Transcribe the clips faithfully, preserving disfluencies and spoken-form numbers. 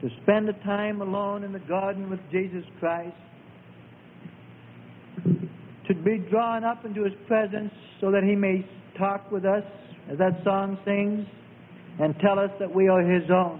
to spend the time alone in the garden with Jesus Christ, to be drawn up into His presence so that He may talk with us, as that song sings, and tell us that we are His own.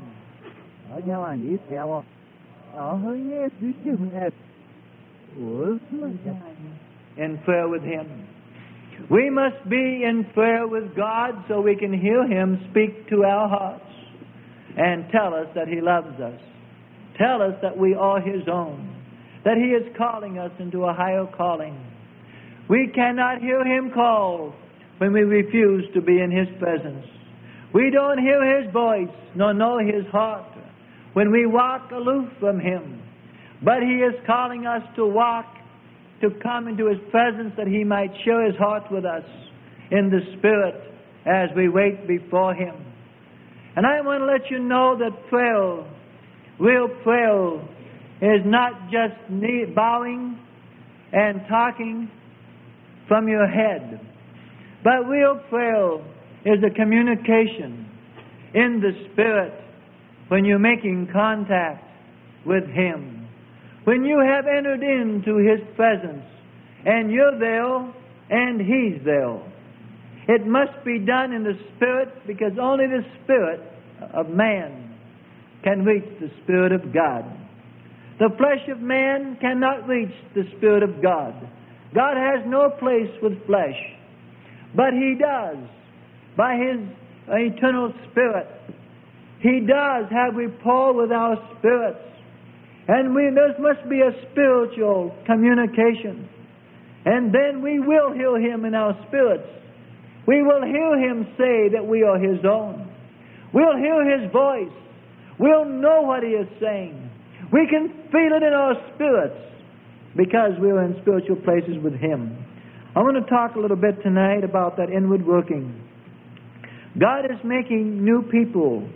In prayer with Him. We must be in prayer with God so we can hear Him speak to our hearts and tell us that He loves us. Tell us that we are His own. That He is calling us into a higher calling. We cannot hear Him call when we refuse to be in His presence. We don't hear His voice nor know His heart when we walk aloof from Him. But He is calling us to walk, to come into His presence that He might share His heart with us in the Spirit as we wait before Him. And I want to let you know that prayer, real prayer, is not just bowing and talking from your head. But real prayer is a communication in the Spirit when you're making contact with Him. When you have entered into His presence and you're there and He's there. It must be done in the Spirit because only the Spirit of man can reach the Spirit of God. The flesh of man cannot reach the Spirit of God. God has no place with flesh, but He does by His eternal Spirit. He does have rapport with our spirits. And we, there must be a spiritual communication. And then we will hear Him in our spirits. We will hear Him say that we are His own. We'll hear His voice. We'll know what He is saying. We can feel it in our spirits because we're in spiritual places with Him. I want to talk a little bit tonight about that inward working. God is making new people.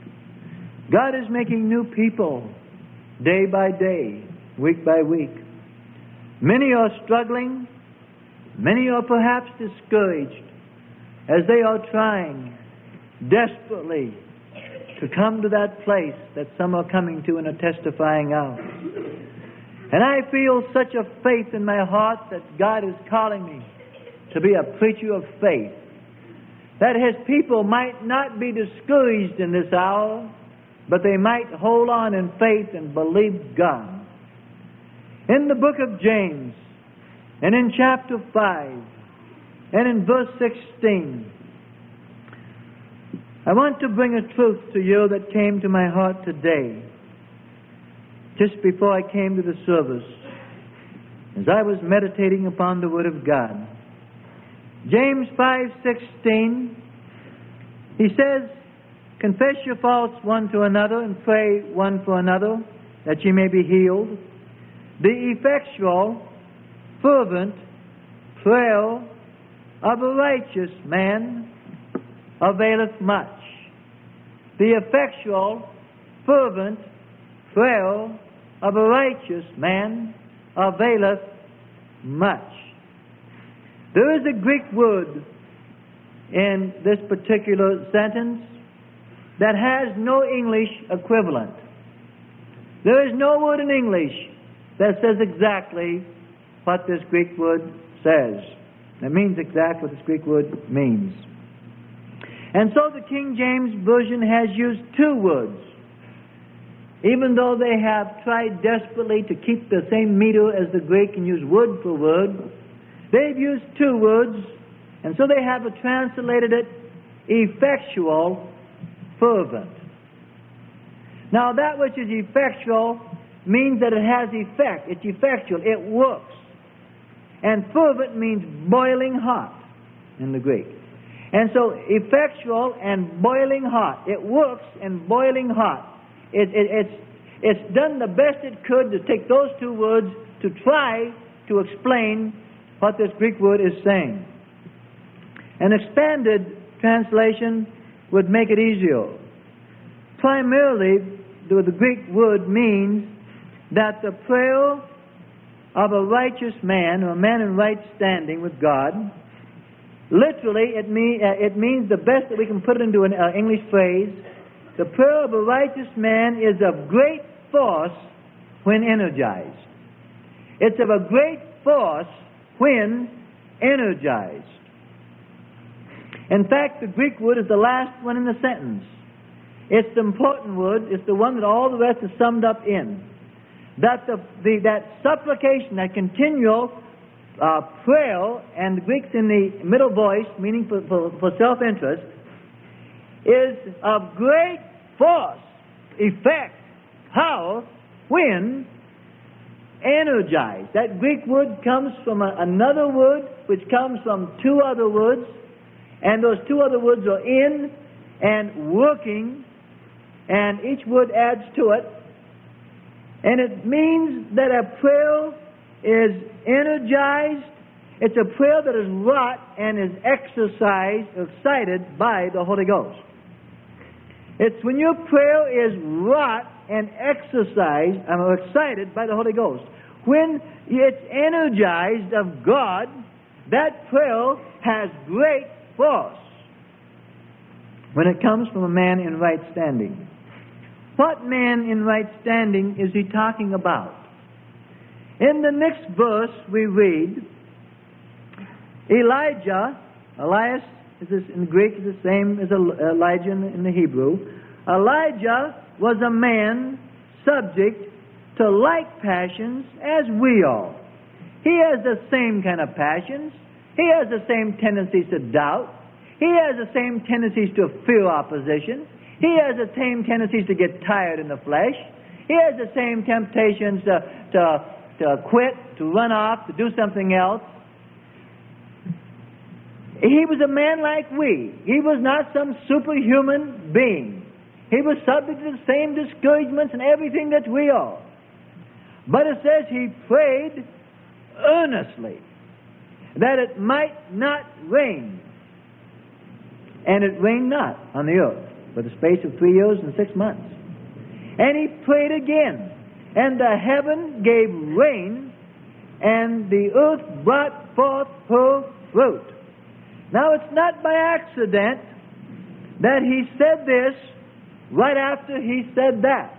God is making new people day by day, week by week. Many are struggling. Many are perhaps discouraged as they are trying desperately to come to that place that some are coming to and are testifying out. And I feel such a faith in my heart that God is calling me to be a preacher of faith, that His people might not be discouraged in this hour, but they might hold on in faith and believe God. In the book of James, and in chapter five, and in verse sixteen, I want to bring a truth to you that came to my heart today, just before I came to the service, as I was meditating upon the Word of God. James five sixteen, he says, "Confess your faults one to another and pray one for another, that ye may be healed. The effectual, fervent prayer of a righteous man availeth much." The effectual, fervent prayer of a righteous man availeth much. There is a Greek word in this particular sentence that has no English equivalent. There is no word in English that says exactly what this Greek word says. It means exactly what this Greek word means. And so the King James Version has used two words. Even though they have tried desperately to keep the same meter as the Greek and use word for word, they've used two words, and so they have translated it effectual, fervent. Now that which is effectual means that it has effect. It's effectual. It works. And fervent means boiling hot in the Greek. And so effectual and boiling hot. It works and boiling hot. It, it, it's, it's done the best it could to take those two words to try to explain what this Greek word is saying. An expanded translation would make it easier. Primarily, the, the Greek word means that the prayer of a righteous man, or a man in right standing with God, literally it, mean, uh, it means, the best that we can put it into an uh, English phrase, the prayer of a righteous man is of great force when energized. It's of a great force when energized. In fact, the Greek word is the last one in the sentence. It's the important word. It's the one that all the rest is summed up in. That the, the that supplication, that continual uh, prayer, and the Greek's in the middle voice, meaning for, for, for self-interest, is of great force, effect, power, when energized. That Greek word comes from a, another word which comes from two other words, and those two other words are in and working, and each word adds to it. And it means that a prayer is energized. It's a prayer that is wrought and is exercised, excited by the Holy Ghost. It's when your prayer is wrought and exercised and excited by the Holy Ghost. When it's energized of God, that prayer has great force when it comes from a man in right standing. What man in right standing is he talking about? In the next verse we read, Elijah, Elias is this, in Greek is the same as Elijah in the, in the Hebrew. Elijah was a man subject to like passions as we are. He has the same kind of passions. He has the same tendencies to doubt. He has the same tendencies to fear opposition. He has the same tendencies to get tired in the flesh. He has the same temptations to, to, to quit, to run off, to do something else. He was a man like we. He was not some superhuman being. He was subject to the same discouragements and everything that we are. But it says he prayed earnestly that it might not rain. And it rained not on the earth for the space of three years and six months. And he prayed again, and the heaven gave rain, and the earth brought forth her fruit. Now, it's not by accident that he said this right after he said that.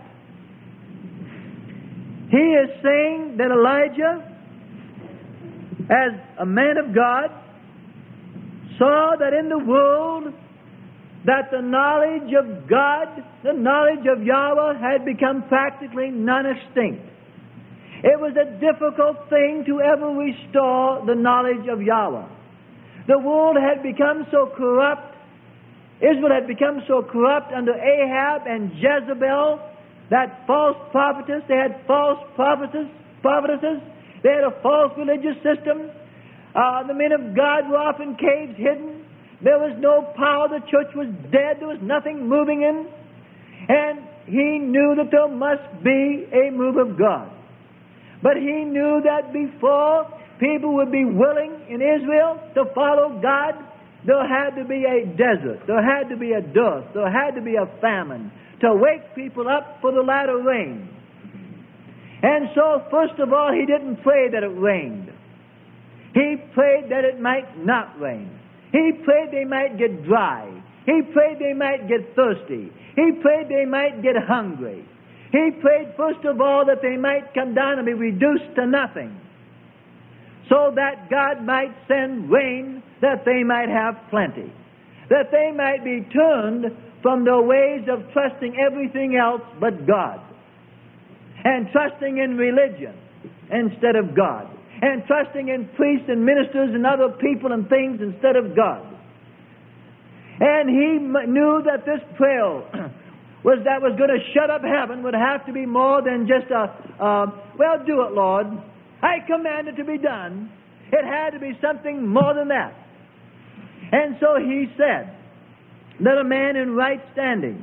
He is saying that Elijah, as a man of God, saw that in the world that the knowledge of God, the knowledge of Yahweh, had become practically non-extinct. It was a difficult thing to ever restore the knowledge of Yahweh. The world had become so corrupt, Israel had become so corrupt under Ahab and Jezebel, that false prophetess, they had false prophetesses, prophetesses, they had a false religious system. Uh, the men of God were off in caves hidden. There was no power. The church was dead. There was nothing moving in. And he knew that there must be a move of God. But he knew that before people would be willing in Israel to follow God, there had to be a desert. There had to be a dearth. There had to be a famine to wake people up for the latter rain. And so, first of all, he didn't pray that it rained. He prayed that it might not rain. He prayed they might get dry. He prayed they might get thirsty. He prayed they might get hungry. He prayed, first of all, that they might come down and be reduced to nothing, so that God might send rain, that they might have plenty, that they might be turned from their ways of trusting everything else but God, and trusting in religion instead of God, and trusting in priests and ministers and other people and things instead of God. And he m- knew that this prayer was that was going to shut up heaven would have to be more than just a, uh, well, do it, Lord. I command it to be done. It had to be something more than that. And so he said that a man in right standing,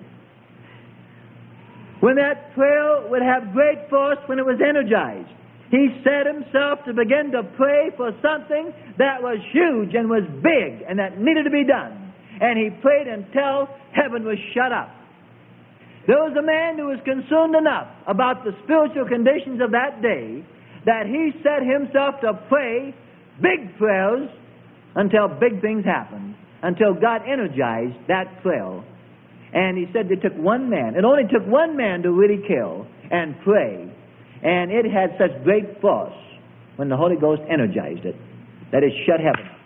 when that prayer would have great force when it was energized, he set himself to begin to pray for something that was huge and was big and that needed to be done. And he prayed until heaven was shut up. There was a man who was concerned enough about the spiritual conditions of that day that he set himself to pray big prayers until big things happened, until God energized that prayer. And he said they took one man. It only took one man to really kill and pray. And it had such great force when the Holy Ghost energized it that it shut heaven up.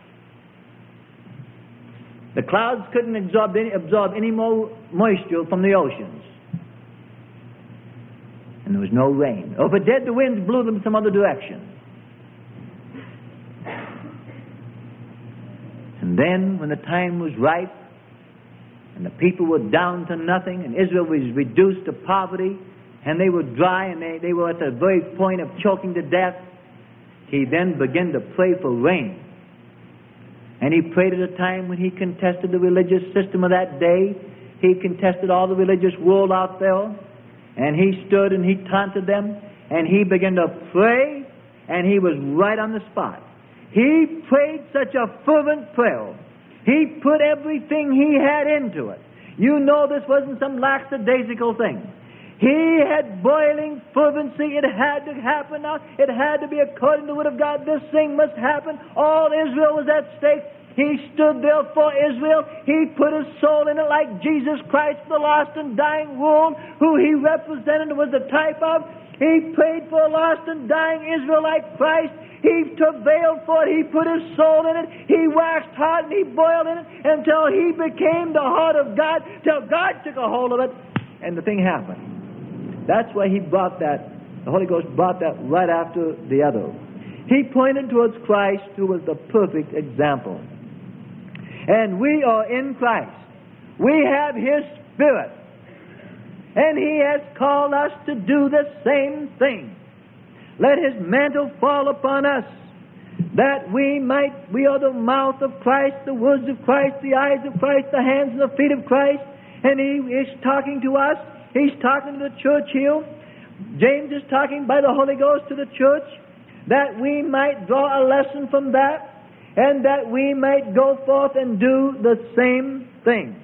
The clouds couldn't absorb any, absorb any more moisture from the oceans. And there was no rain. Or if it did, the winds blew them some other direction. And then, when the time was ripe, and the people were down to nothing, and Israel was reduced to poverty, and they were dry, and they, they were at the very point of choking to death, he then began to pray for rain. And he prayed at a time when he contested the religious system of that day. He contested all the religious world out there. And he stood and he taunted them. And he began to pray. And he was right on the spot. He prayed such a fervent prayer. He put everything he had into it. You know this wasn't some lackadaisical thing. He had boiling fervency. It had to happen now. It had to be according to the Word of God. This thing must happen. All Israel was at stake. He stood there for Israel. He put his soul in it like Jesus Christ, the lost and dying world, who he represented and was the type of. He prayed for a lost and dying Israel like Christ. He travailed for it. He put his soul in it. He waxed hot and he boiled in it until he became the heart of God, till God took a hold of it, and the thing happened. That's why he brought that, the Holy Ghost brought that right after the other. He pointed towards Christ, who was the perfect example. And we are in Christ. We have His Spirit. And He has called us to do the same thing. Let His mantle fall upon us, that we might, we are the mouth of Christ, the words of Christ, the eyes of Christ, the hands and the feet of Christ. And He is talking to us. He's talking to the church here. James is talking by the Holy Ghost to the church, that we might draw a lesson from that, and that we might go forth and do the same thing.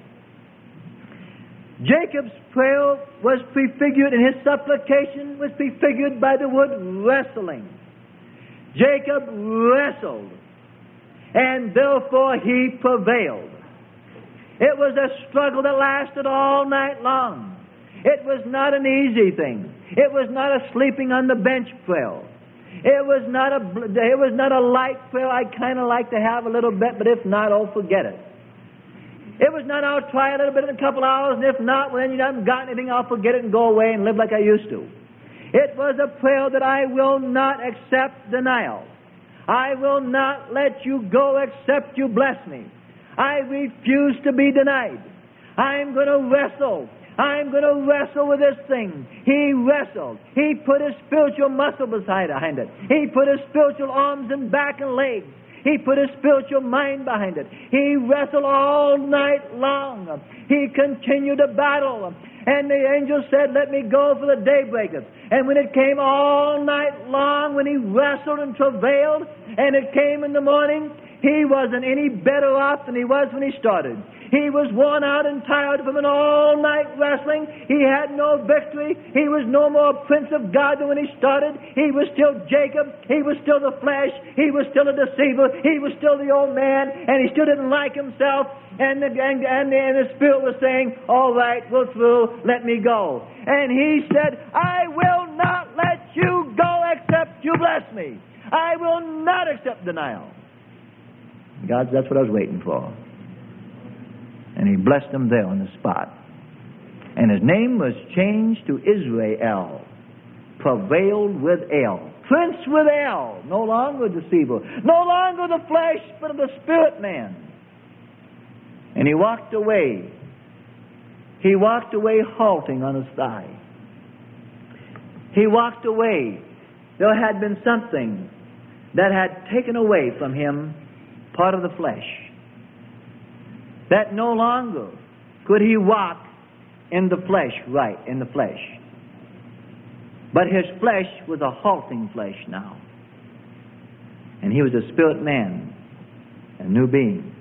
Jacob's prayer was prefigured, and his supplication was prefigured by the word wrestling. Jacob wrestled, and therefore he prevailed. It was a struggle that lasted all night long. It was not an easy thing. It was not a sleeping on the bench prayer. It was not a, it was not a light prayer. I kind of like to have a little bit, but if not, oh, forget it. It was not, I'll try a little bit in a couple hours, and if not, well, then you haven't got anything, I'll forget it and go away and live like I used to. It was a prayer that I will not accept denial. I will not let you go except you bless me. I refuse to be denied. I'm going to wrestle. I'm going to wrestle with this thing. He wrestled. He put his spiritual muscle beside behind it. He put his spiritual arms and back and legs. He put his spiritual mind behind it. He wrestled all night long. He continued to battle. And the angel said, let me go for the day breaketh. And when it came all night long, when he wrestled and travailed, and it came in the morning, he wasn't any better off than he was when he started. He was worn out and tired from an all-night wrestling. He had no victory. He was no more Prince of God than when he started. He was still Jacob. He was still the flesh. He was still a deceiver. He was still the old man, and he still didn't like himself. And the, and, and, the, and the Spirit was saying, all right, we're through. Let me go. And he said, I will not let you go except you bless me. I will not accept denial. God, that's what I was waiting for. And he blessed him there on the spot. And his name was changed to Israel. Prevailed with El. Prince with El. No longer deceiver. No longer the flesh, but the spirit man. And he walked away. He walked away halting on his thigh. He walked away. There had been something that had taken away from him part of the flesh. That no longer could he walk in the flesh, right, in the flesh. But his flesh was a halting flesh now. And he was a spirit man, a new being.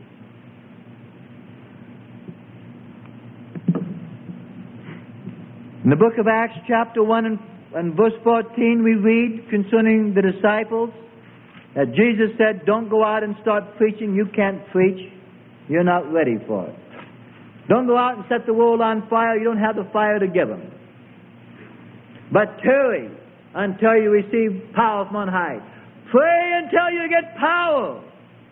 In the book of Acts, chapter one and, and verse fourteen, we read concerning the disciples that Jesus said, don't go out and start preaching. You can't preach. You're not ready for it. Don't go out and set the world on fire. You don't have the fire to give them. But tarry until you receive power from on high. Pray until you get power.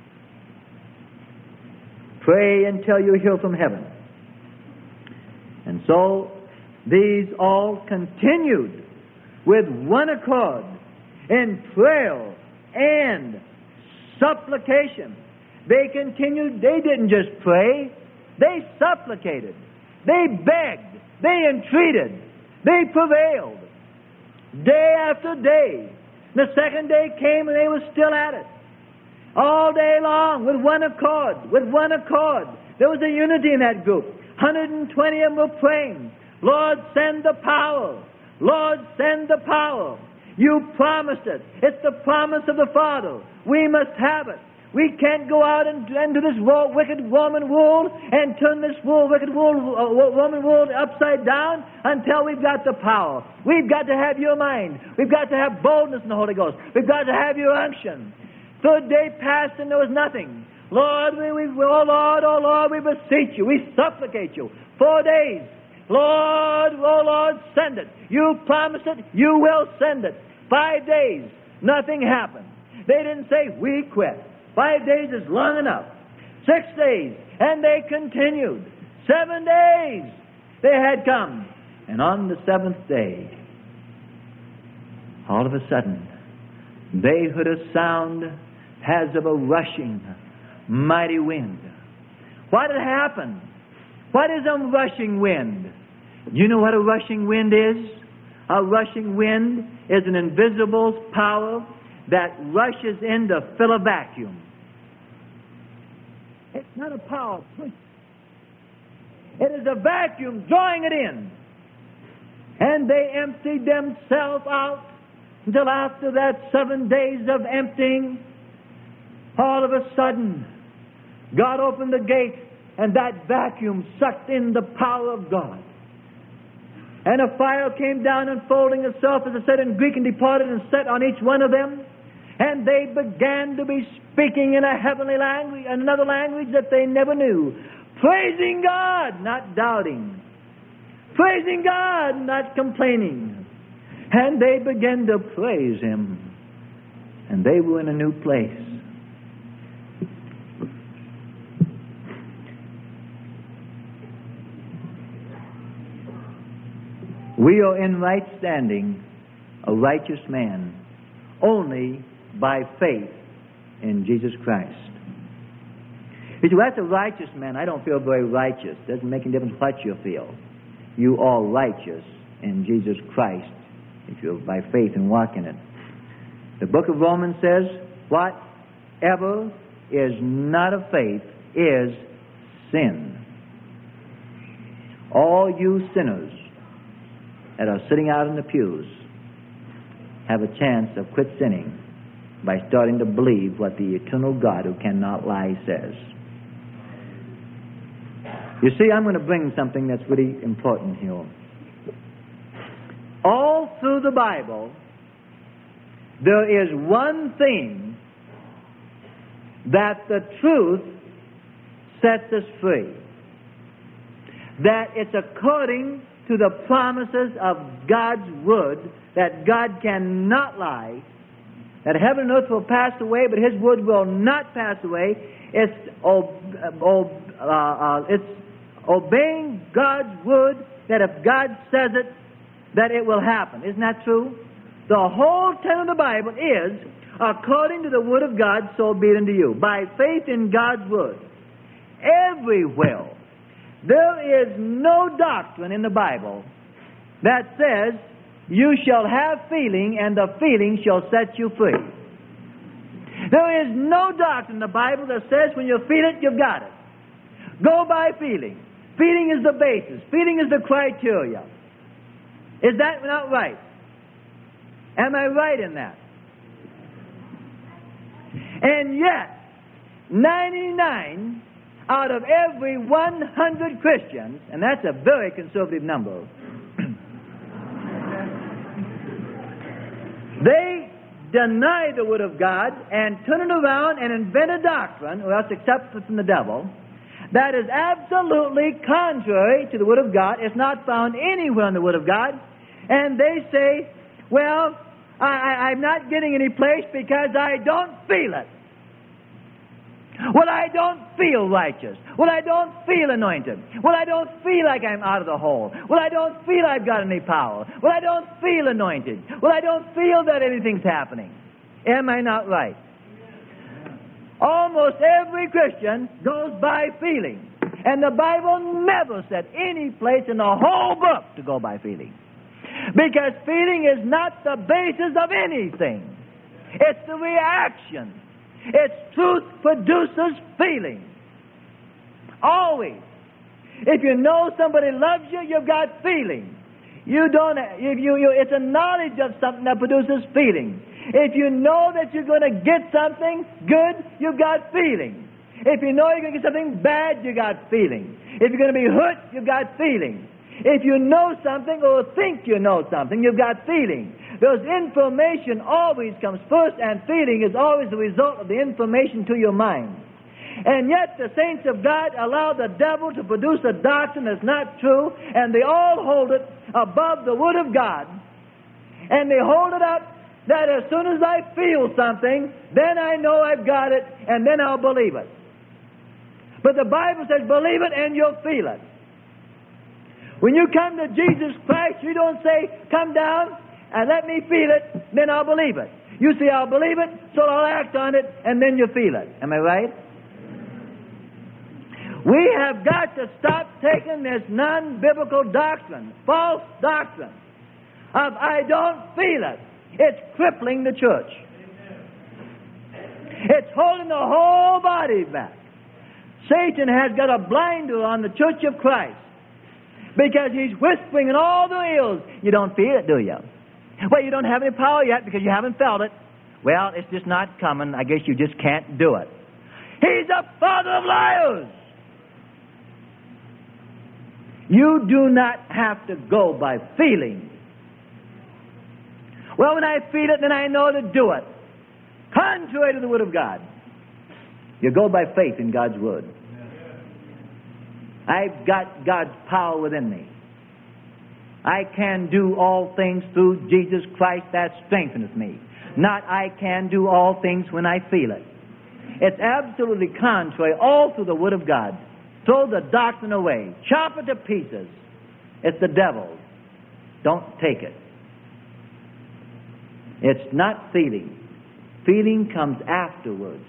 Pray until you hear from heaven. And so these all continued with one accord in prayer and supplication. They continued, they didn't just pray, they supplicated, they begged, they entreated, they prevailed. Day after day. The second day came and they were still at it. All day long, with one accord, with one accord. There was a unity in that group. one hundred twenty of them were praying, Lord, send the power. Lord, send the power. You promised it. It's the promise of the Father. We must have it. We can't go out and into this world, wicked woman world and turn this world, wicked world, uh, woman world upside down until we've got the power. We've got to have your mind. We've got to have boldness in the Holy Ghost. We've got to have your unction. Third day passed and there was nothing. Lord, we, we, oh Lord, oh Lord, we beseech you. We supplicate you. Four days. Lord, oh Lord, send it. You promised it. You will send it. Five days. Nothing happened. They didn't say, we quit. Five days is long enough. Six days. And they continued. Seven days they had come. And on the seventh day, all of a sudden, they heard a sound as of a rushing, mighty wind. What had happened? What is a rushing wind? Do you know what a rushing wind is? A rushing wind is an invisible power that rushes in to fill a vacuum. It's not a power push. It is a vacuum drawing it in. And they emptied themselves out until after that seven days of emptying, all of a sudden, God opened the gate and that vacuum sucked in the power of God. And a fire came down unfolding itself, as I said in Greek, and departed and set on each one of them. And they began to be speaking in a heavenly language, another language that they never knew. Praising God, not doubting. Praising God, not complaining. And they began to praise Him. And they were in a new place. We are in right standing, a righteous man, only by faith in Jesus Christ. You say, well, that's a righteous man. I don't feel very righteous. Doesn't make any difference what you feel. You are righteous in Jesus Christ if you're by faith and walk in it. The book of Romans says, whatever is not of faith is sin. All you sinners that are sitting out in the pews have a chance of quit sinning by starting to believe what the eternal God who cannot lie says. You see, I'm going to bring something that's really important here. All through the Bible, there is one thing that the truth sets us free. That it's according to the promises of God's Word, that God cannot lie, that heaven and earth will pass away, but His Word will not pass away. It's, ob- ob- uh, uh, it's obeying God's Word, that if God says it, that it will happen. Isn't that true? The whole tenet of the Bible is, according to the Word of God, so be it unto you. By faith in God's Word. Everywhere. There is no doctrine in the Bible that says you shall have feeling and the feeling shall set you free. There is no doctrine in the Bible that says when you feel it, you've got it. Go by feeling. Feeling is the basis. Feeling is the criteria. Is that not right? Am I right in that? And yet, ninety-nine out of every one hundred Christians, and that's a very conservative number, they deny the Word of God and turn it around and invent a doctrine, or else accept it from the devil, that is absolutely contrary to the Word of God. It's not found anywhere in the Word of God. And they say, well, I, I, I'm not getting any place because I don't feel it. Well, I don't feel righteous. Well, I don't feel anointed. Well, I don't feel like I'm out of the hole. Well, I don't feel I've got any power. Well, I don't feel anointed. Well, I don't feel that anything's happening. Am I not right? Almost every Christian goes by feeling. And the Bible never said any place in the whole book to go by feeling. Because feeling is not the basis of anything. It's the reaction. Its truth produces feeling. Always. If you know somebody loves you, you've got feeling. You don't. If you, you, it's a knowledge of something that produces feeling. If you know that you're going to get something good, you've got feeling. If you know you're going to get something bad, you got feeling. If you're going to be hurt, you've got feeling. If you know something or think you know something, you've got feeling. Because information always comes first, and feeling is always the result of the information to your mind. And yet the saints of God allow the devil to produce a doctrine that's not true, and they all hold it above the Word of God. And they hold it up that as soon as I feel something, then I know I've got it, and then I'll believe it. But the Bible says, believe it and you'll feel it. When you come to Jesus Christ, you don't say, come down and let me feel it, then I'll believe it. You say, I'll believe it, so I'll act on it, and then you feel it. Am I right? We have got to stop taking this non-biblical doctrine, false doctrine, of I don't feel it. It's crippling the church. It's holding the whole body back. Satan has got a blinder on the church of Christ because he's whispering in all the ears. You don't feel it, do you? Well, you don't have any power yet because you haven't felt it. Well, it's just not coming. I guess you just can't do it. He's a father of liars. You do not have to go by feeling. Well, when I feel it, then I know to do it. Contrary to the Word of God. You go by faith in God's Word. I've got God's power within me. I can do all things through Jesus Christ that strengtheneth me. Not I can do all things when I feel it. It's absolutely contrary all through the Word of God. Throw the doctrine away. Chop it to pieces. It's the devil. Don't take it. It's not feeling. Feeling comes afterwards.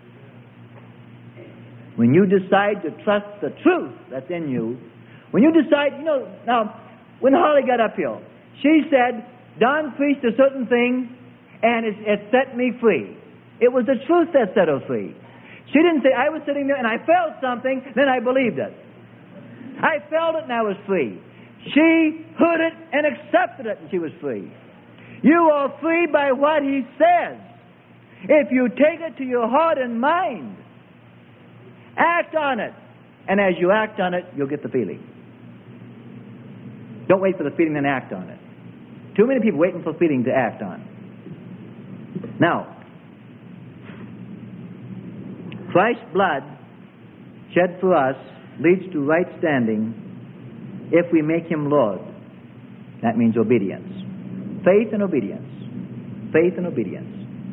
When you decide to trust the truth that's in you, when you decide, you know, now, when Holly got up here, she said, Don preached a certain thing, and it, it set me free. It was the truth that set her free. She didn't say, I was sitting there and I felt something, then I believed it. I felt it and I was free. She heard it and accepted it and she was free. You are free by what he says. If you take it to your heart and mind, act on it. And as you act on it, you'll get the feeling. Don't wait for the feeling, then act on it. Too many people waiting for feeling to act on. Now, Christ's blood shed for us leads to right standing if we make him Lord. That means obedience. Faith and obedience. Faith and obedience.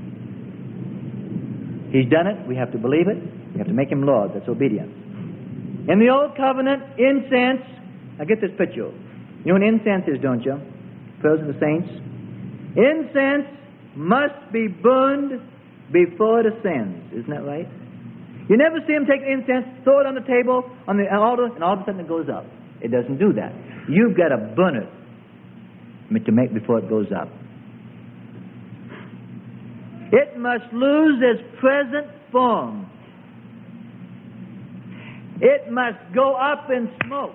He's done it. We have to believe it. We have to make him Lord. That's obedience. In the Old Covenant, incense, now get this picture. You know what incense is, don't you? Prayers of the saints. Incense must be burned before it ascends. Isn't that right? You never see him take incense, throw it on the table, on the altar, and all of a sudden it goes up. It doesn't do that. You've got to burn it to make before it goes up. It must lose its present form. It must go up in smoke.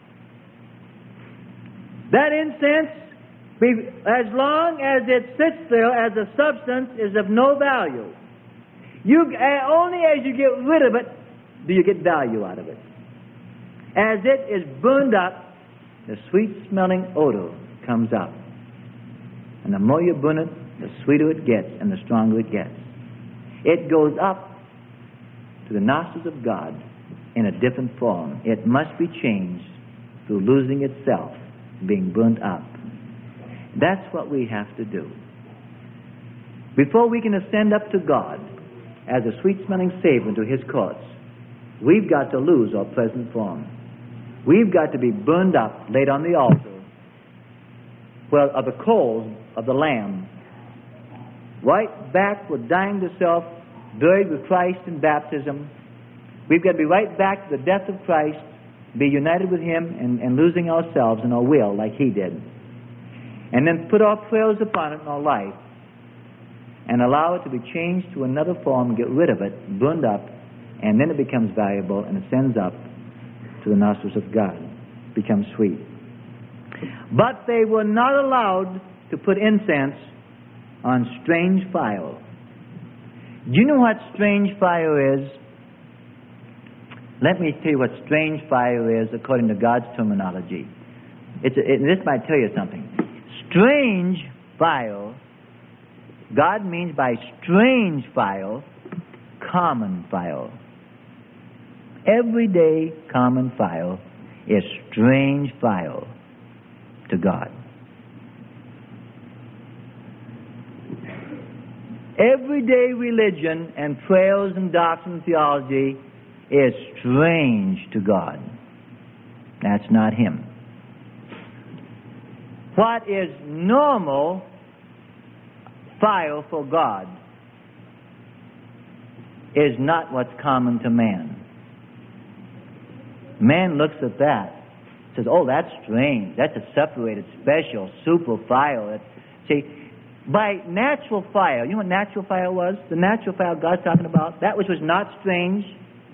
That incense, as long as it sits there as a substance, is of no value. You, only as you get rid of it do you get value out of it. As it is burned up, the sweet-smelling odor comes up. And the more you burn it, the sweeter it gets and the stronger it gets. It goes up to the nostrils of God in a different form. It must be changed through losing itself, being burnt up. That's what we have to do. Before we can ascend up to God as a sweet-smelling savor into His courts, we've got to lose our present form. We've got to be burned up, laid on the altar, well, of the coals of the Lamb, right back with dying to self, buried with Christ in baptism. We've got to be right back to the death of Christ, be united with Him, and, and losing ourselves and our will like He did. And then put our prayers upon it in our life and allow it to be changed to another form, get rid of it, burned up, and then it becomes valuable and ascends up to the nostrils of God, becomes sweet. But they were not allowed to put incense on strange fire. Do you know what strange fire is? Let me tell you what strange fire is according to God's terminology. It's a, it, this might tell you something. Strange fire, God means by strange fire, common fire. Everyday common fire is strange fire to God. Everyday religion and prayers and doctrine and theology is strange to God. That's not Him. What is normal fire for God is not what's common to man. Man looks at that, says, oh, that's strange. That's a separated, special, super fire. See, by natural fire, you know what natural fire was? The natural fire God's talking about, that which was not strange,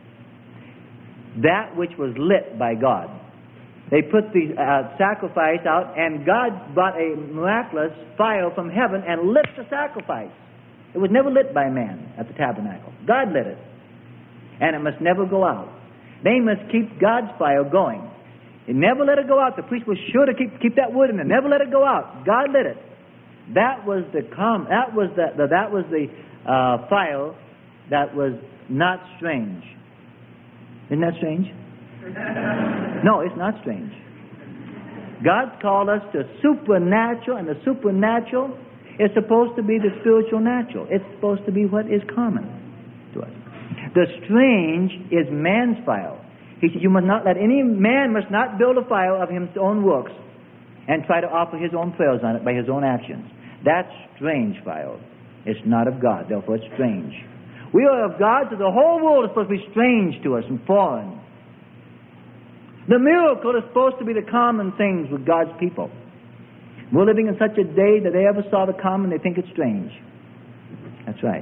that which was lit by God. They put the uh, sacrifice out, and God brought a miraculous fire from heaven and lit the sacrifice. It was never lit by man at the tabernacle. God lit it. And it must never go out. They must keep God's fire going. It never let it go out. The priest was sure to keep keep that wood in there. Never let it go out. God lit it. That was the com. That was the, the that was the uh, fire that was not strange. Isn't that strange? No, it's not strange. God's called us to supernatural, and the supernatural is supposed to be the spiritual natural. It's supposed to be what is common to us. The strange is man's fire. He said, you must not let any man must not build a fire of his own works and try to offer his own prayers on it by his own actions. That's strange fire. It's not of God, therefore it's strange. We are of God, so the whole world is supposed to be strange to us and foreign. The miracle is supposed to be the common things with God's people. We're living in such a day that they ever saw the common, they think it's strange. That's right.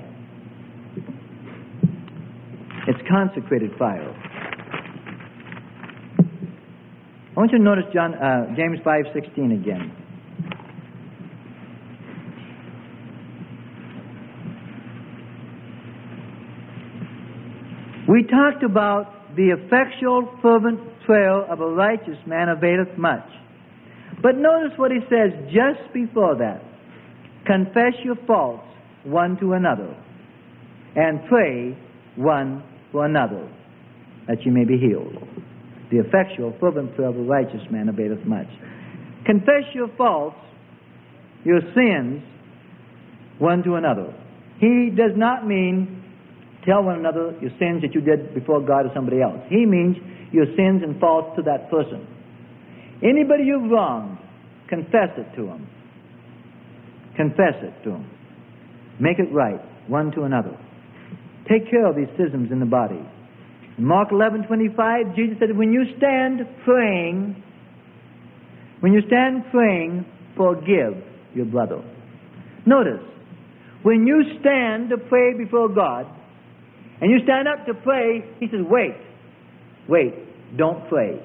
It's consecrated fire. I want you to notice John, uh, James five sixteen again. We talked about the effectual, fervent prayer of a righteous man availeth much. But notice what he says just before that. Confess your faults one to another, and pray one for another, that you may be healed. The effectual, fervent prayer of a righteous man availeth much. Confess your faults, your sins, one to another. He does not mean tell one another your sins that you did before God or somebody else. He means your sins and faults to that person. Anybody you've wronged, confess it to him. Confess it to him. Make it right, one to another. Take care of these schisms in the body. In Mark eleven twenty-five, Jesus said, when you stand praying, when you stand praying, forgive your brother. Notice, when you stand to pray before God, and you stand up to pray, he says, wait, wait, don't pray.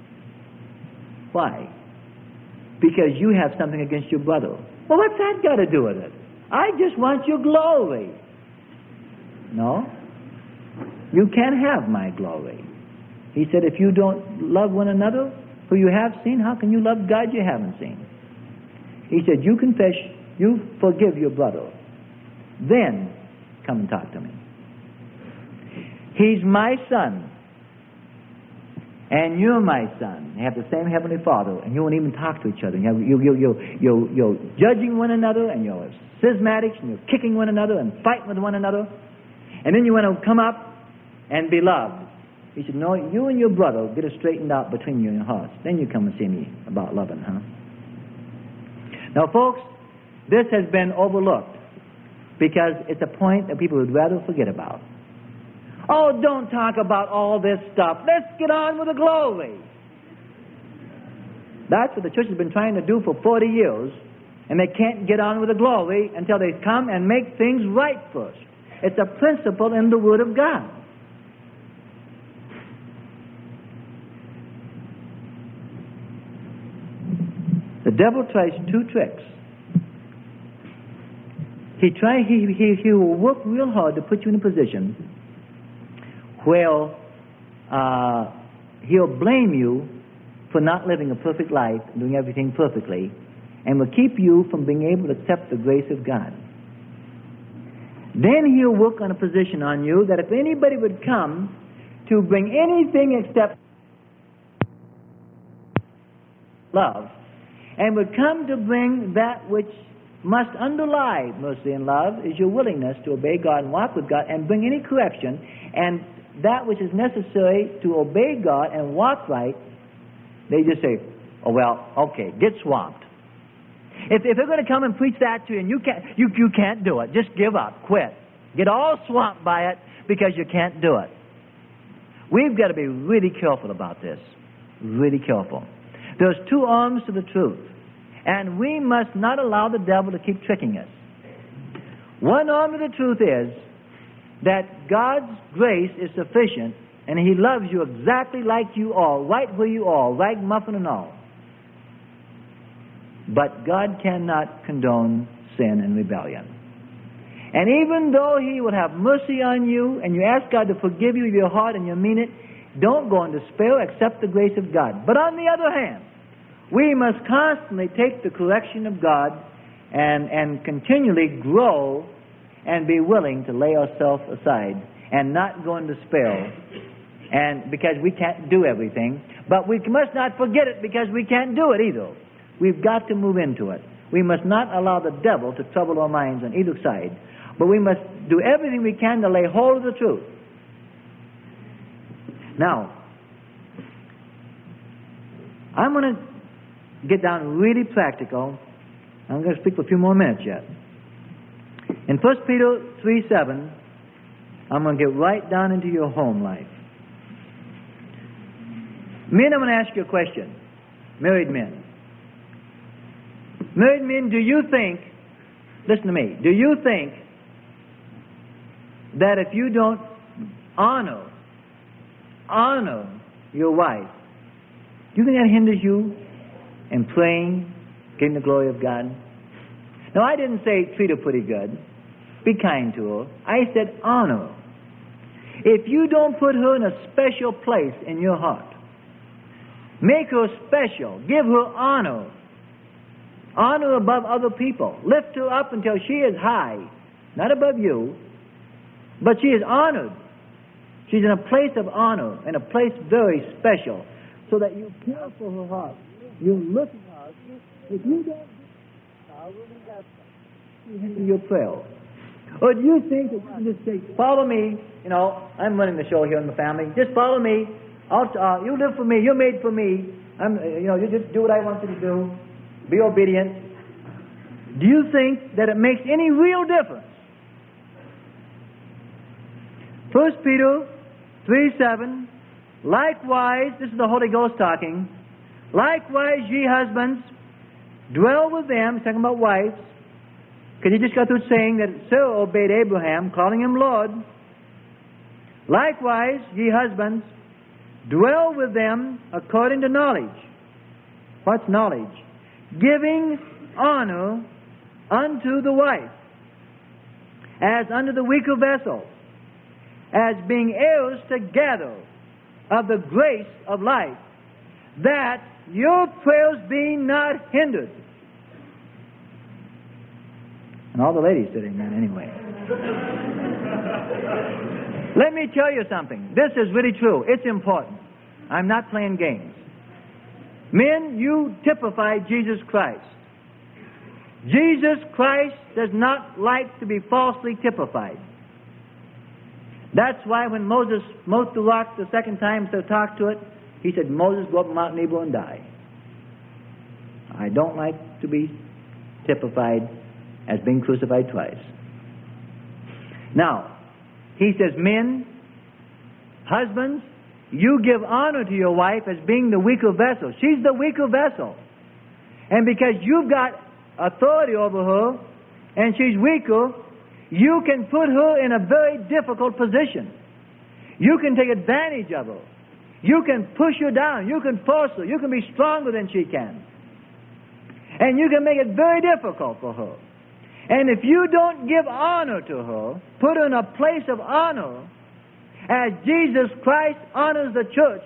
Why? Because you have something against your brother. Well, what's that got to do with it? I just want your glory. No. You can't have my glory. He said, if you don't love one another who you have seen, how can you love God you haven't seen? He said, you confess, you forgive your brother. Then come and talk to me. He's my son. and you're my son. You have the same Heavenly Father, and you won't even talk to each other. You have, you, you, you, you, you're judging one another, and you're schismatics, and you're kicking one another, and fighting with one another. And then you want to come up and be loved. He said, no, you and your brother get it straightened out between you and your hearts. Then you come and see me about loving, huh? Now, folks, this has been overlooked because it's a point that people would rather forget about. Oh, don't talk about all this stuff. Let's get on with the glory. That's what the church has been trying to do for forty years, and they can't get on with the glory until they come and make things right first. It's a principle in the Word of God. The devil tries two tricks. He try he, he, he will work real hard to put you in a position where uh, he'll blame you for not living a perfect life, doing everything perfectly, and will keep you from being able to accept the grace of God. Then he'll work on a position on you that if anybody would come to bring anything except love, and would come to bring that which must underlie mercy and love, is your willingness to obey God and walk with God and bring any correction, and that which is necessary to obey God and walk right, they just say, oh, well, okay, get swamped. If, if they're going to come and preach that to you and you can't, you, you can't do it, just give up, quit. Get all swamped by it because you can't do it. We've got to be really careful about this, really careful. There's two arms to the truth, and we must not allow the devil to keep tricking us. One arm of the truth is that God's grace is sufficient, and He loves you exactly like you are, right where you are, ragamuffin and all. But God cannot condone sin and rebellion. And even though He will have mercy on you, and you ask God to forgive you with your heart and you mean it, don't go in despair, accept the grace of God. But on the other hand, we must constantly take the correction of God and, and continually grow and be willing to lay ourselves aside and not go in despair, and because we can't do everything. But we must not forget it because we can't do it either. We've got to move into it. We must not allow the devil to trouble our minds on either side, but we must do everything we can to lay hold of the truth. Now, I'm going to get down really practical. I'm going to speak for a few more minutes yet. In First Peter three seven, I'm going to get right down into your home life. Men, I'm going to ask you a question. Married men. Married men, do you think, listen to me, do you think that if you don't honor, honor your wife, do you think that hinders you in praying, getting the glory of God? Now, I didn't say treat her pretty good. Be kind to her. I said honor. If you don't put her in a special place in your heart, make her special, give her honor, honor above other people, lift her up until she is high, not above you, but she is honored. She's in a place of honor, in a place very special, so that you care for her heart. You look at her. If you don't, I will be that in your prayer. Or do you think that you can just say, follow me, you know, I'm running the show here in the family, just follow me, I'll, uh, you live for me, you're made for me, I'm, you know, you just do what I want you to do, be obedient. Do you think that it makes any real difference? First Peter three seven, likewise, this is the Holy Ghost talking, likewise ye husbands, dwell with them, he's talking about wives, because he just got through saying that Sarah obeyed Abraham, calling him Lord. Likewise, ye husbands, dwell with them according to knowledge. What's knowledge? Giving honor unto the wife, as unto the weaker vessel, as being heirs together of the grace of life, that your prayers be not hindered. And all the ladies said amen anyway. Let me tell you something. This is really true. It's important. I'm not playing games. Men, you typify Jesus Christ. Jesus Christ does not like to be falsely typified. That's why when Moses smote the rock the second time to talk to it, he said, Moses, go up Mount Nebo and die. I don't like to be typified as being crucified twice. Now, he says, men, husbands, you give honor to your wife as being the weaker vessel. She's the weaker vessel. And because you've got authority over her, and she's weaker, you can put her in a very difficult position. You can take advantage of her. You can push her down. You can force her. You can be stronger than she can. And you can make it very difficult for her. And if you don't give honor to her, put her in a place of honor, as Jesus Christ honors the church,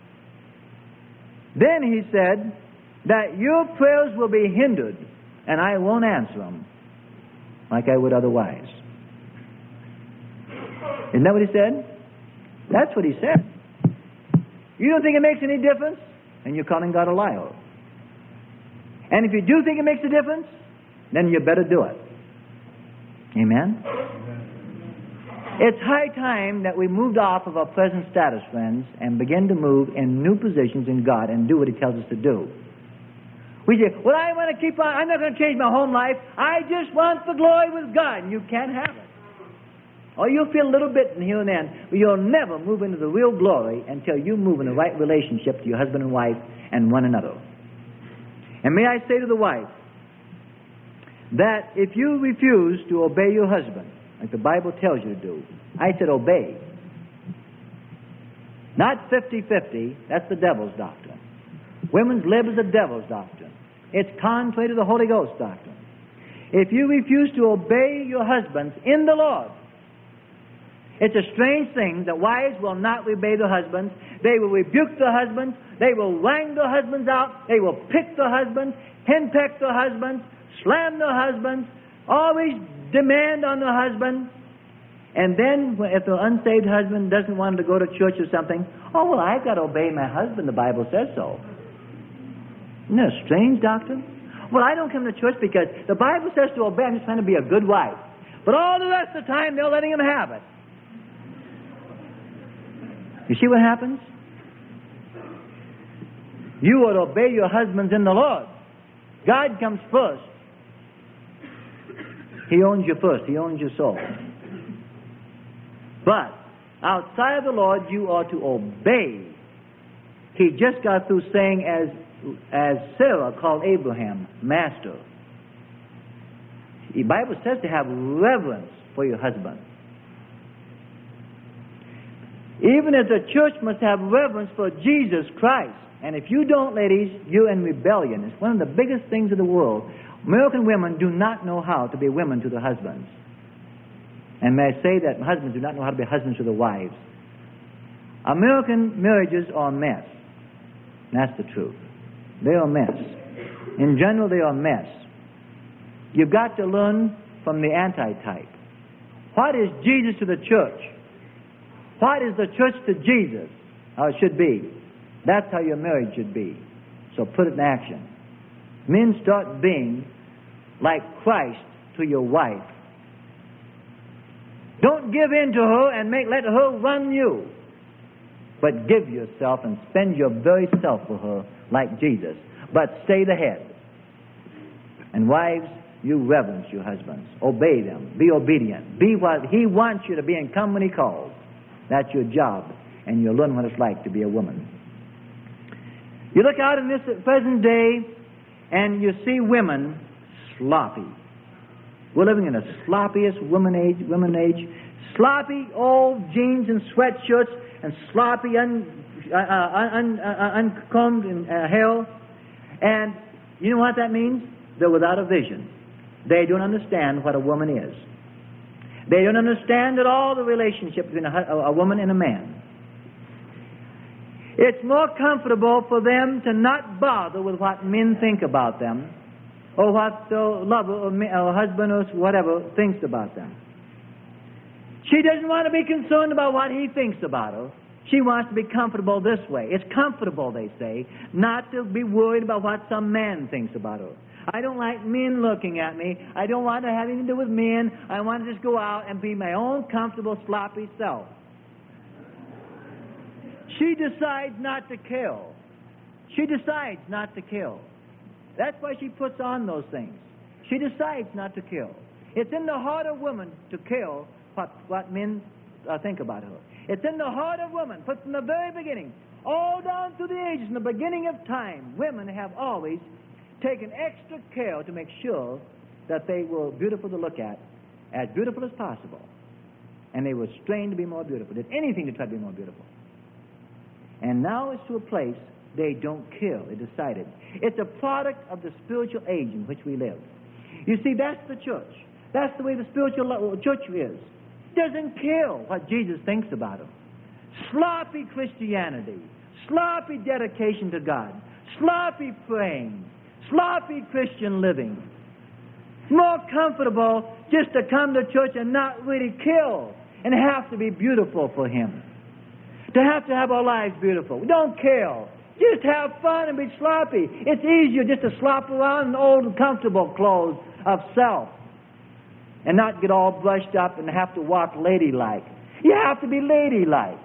then he said that your prayers will be hindered, and I won't answer them like I would otherwise. Isn't that what he said? That's what he said. You don't think it makes any difference? And you're calling God a liar. And if you do think it makes a difference, then you better do it. Amen? It's high time that we moved off of our present status, friends, and begin to move in new positions in God and do what he tells us to do. We say, well, I want to keep on, I'm not going to change my home life. I just want the glory with God. And you can't have it. Or you'll feel a little bit here and then, but you'll never move into the real glory until you move in the right relationship to your husband and wife and one another. And may I say to the wife, that if you refuse to obey your husband, like the Bible tells you to do, I said obey. Not fifty-fifty, that's the devil's doctrine. Women's lib is the devil's doctrine. It's contrary to the Holy Ghost doctrine. If you refuse to obey your husbands in the Lord, it's a strange thing that wives will not obey their husbands. They will rebuke their husbands. They will wang their husbands out. They will pick their husbands, henpeck their husbands, slam their husbands, always demand on their husband. And then if the unsaved husband doesn't want to go to church or something, oh, well, I've got to obey my husband. The Bible says so. Isn't that a strange doctrine? Well, I don't come to church because the Bible says to obey. I'm just trying to be a good wife. But all the rest of the time, they're letting him have it. You see what happens? You ought to obey your husbands in the Lord. God comes first. He owns you first. He owns your soul. But outside of the Lord, you ought to obey. He just got through saying, as, as Sarah called Abraham, Master. The Bible says to have reverence for your husband. Even as the church must have reverence for Jesus Christ. And if you don't, ladies, you're in rebellion. It's one of the biggest things in the world. American women do not know how to be women to their husbands. And may I say that husbands do not know how to be husbands to their wives. American marriages are a mess. That's the truth. They are a mess. In general, they are a mess. You've got to learn from the antitype. What is Jesus to the church? What is the church to Jesus? How it should be. That's how your marriage should be. So put it in action. Men, start being like Christ to your wife. Don't give in to her and make let her run you. But give yourself and spend your very self for her like Jesus. But stay the head. And wives, you reverence your husbands. Obey them. Be obedient. Be what he wants you to be and come when he calls. That's your job. And you'll learn what it's like to be a woman. You look out in this present day and you see women sloppy. We're living in the sloppiest woman age, women age. Sloppy old jeans and sweatshirts and sloppy un, uh, un, uh, uncombed uh, hair. And you know what that means? They're without a vision. They don't understand what a woman is. They don't understand at all the relationship between a, a woman and a man. It's more comfortable for them to not bother with what men think about them or what the lover or, or husband or whatever thinks about them. She doesn't want to be concerned about what he thinks about her. She wants to be comfortable this way. It's comfortable, they say, not to be worried about what some man thinks about her. I don't like men looking at me. I don't want to have anything to do with men. I want to just go out and be my own comfortable, sloppy self. She decides not to kill. She decides not to kill. That's why she puts on those things. She decides not to kill. It's in the heart of woman to kill what, what men uh, think about her. It's in the heart of woman, put from the very beginning, all down through the ages, in the beginning of time, women have always taken extra care to make sure that they were beautiful to look at, as beautiful as possible. And they were strained to be more beautiful, did anything to try to be more beautiful. And now it's to a place they don't kill, they decided. It's a product of the spiritual age in which we live. You see, that's the church. That's the way the spiritual church is. Doesn't kill what Jesus thinks about it. Sloppy Christianity, sloppy dedication to God, sloppy praying, sloppy Christian living. More comfortable just to come to church and not really kill and have to be beautiful for Him. To have to have our lives beautiful. We don't kill. Just have fun and be sloppy. It's easier just to slop around in old comfortable clothes of self and not get all brushed up and have to walk ladylike. You have to be ladylike.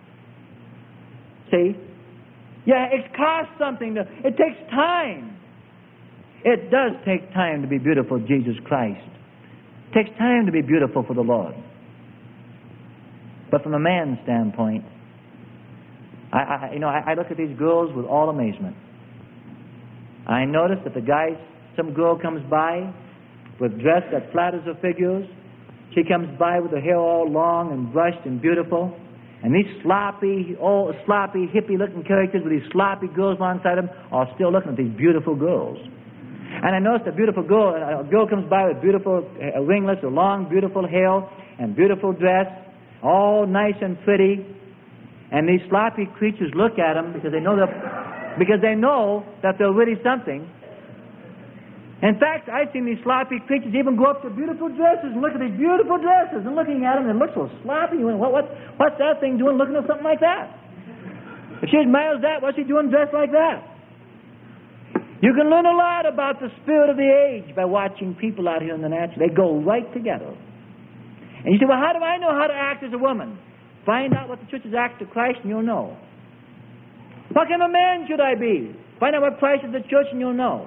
See? Yeah, it costs something. To, it takes time. It does take time to be beautiful for Jesus Christ. It takes time to be beautiful for the Lord. But from a man's standpoint, I, I, you know, I, I look at these girls with all amazement. I notice that the guys, some girl comes by with dress that flatters her figures. She comes by with her hair all long and brushed and beautiful. And these sloppy, old, sloppy, hippie-looking characters with these sloppy girls alongside them are still looking at these beautiful girls. And I notice a beautiful girl, a girl comes by with beautiful uh, ringlets, or long, beautiful hair, and beautiful dress, all nice and pretty. And these sloppy creatures look at them because they know that, because they know that they're really something. In fact, I've seen these sloppy creatures even go up to beautiful dresses and look at these beautiful dresses and looking at them and it looks so sloppy. You went, what, what, what's that thing doing looking at something like that? If she admires that, what's she doing dressed like that? You can learn a lot about the spirit of the age by watching people out here in the natural. They go right together. And you say, well, how do I know how to act as a woman? Find out what the church is act to Christ and you'll know. What kind of man should I be? Find out what Christ is the church and you'll know.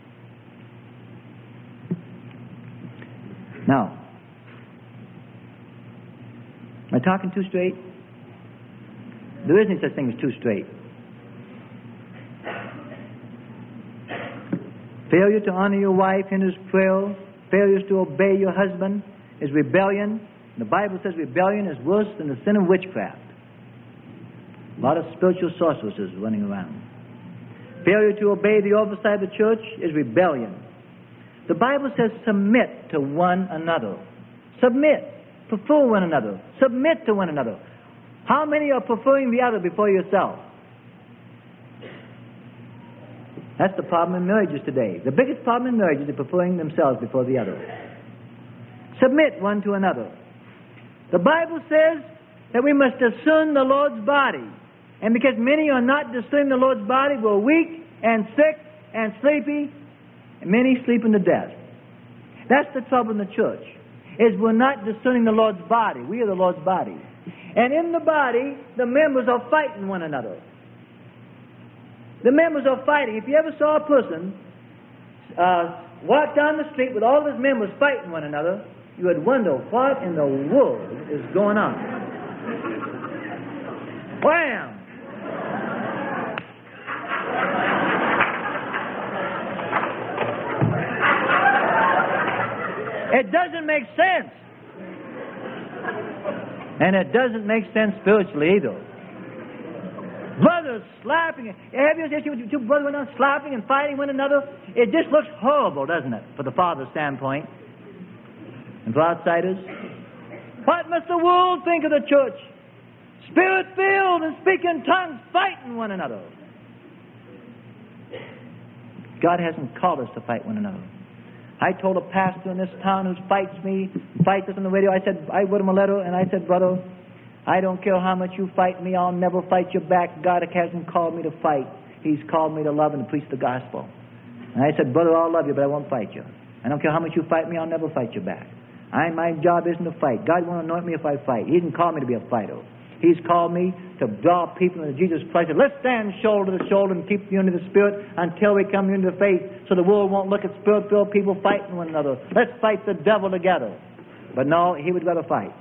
Now, am I talking too straight? There isn't such thing as too straight. Failure to honor your wife hinders prayer. Failures to obey your husband is rebellion. The Bible says rebellion is worse than the sin of witchcraft. A lot of spiritual sorceresses running around. Failure to obey the oversight of the church is rebellion. The Bible says submit to one another. Submit. Prefer one another. Submit to one another. How many are preferring the other before yourself? That's the problem in marriages today. The biggest problem in marriages is preferring themselves before the other. Submit one to another. The Bible says that we must discern the Lord's body. And because many are not discerning the Lord's body, we're weak and sick and sleepy, and many sleeping to death. That's the trouble in the church, is we're not discerning the Lord's body. We are the Lord's body. And in the body, the members are fighting one another. The members are fighting. If you ever saw a person uh, walk down the street with all of his members fighting one another, you would wonder what in the world is going on. Wham! It doesn't make sense. And it doesn't make sense spiritually either. Brothers slapping. Have you seen two brothers went on slapping and fighting one another? It just looks horrible, doesn't it, for the Father's standpoint? And for outsiders? What must the world think of the church? Spirit-filled and speaking tongues, fighting one another. God hasn't called us to fight one another. I told a pastor in this town who fights me, fights us on the radio, I said, I wrote him a letter, and I said, brother, I don't care how much you fight me, I'll never fight you back. God hasn't called me to fight. He's called me to love and to preach the gospel. And I said, brother, I'll love you, but I won't fight you. I don't care how much you fight me, I'll never fight you back. I, my job isn't to fight. God won't anoint me if I fight. He didn't call me to be a fighter. He's called me to draw people into Jesus Christ. Let's stand shoulder to shoulder and keep the unity of the Spirit until we come into the faith, so the world won't look at Spirit-filled people fighting one another. Let's fight the devil together. But no, he would rather fight.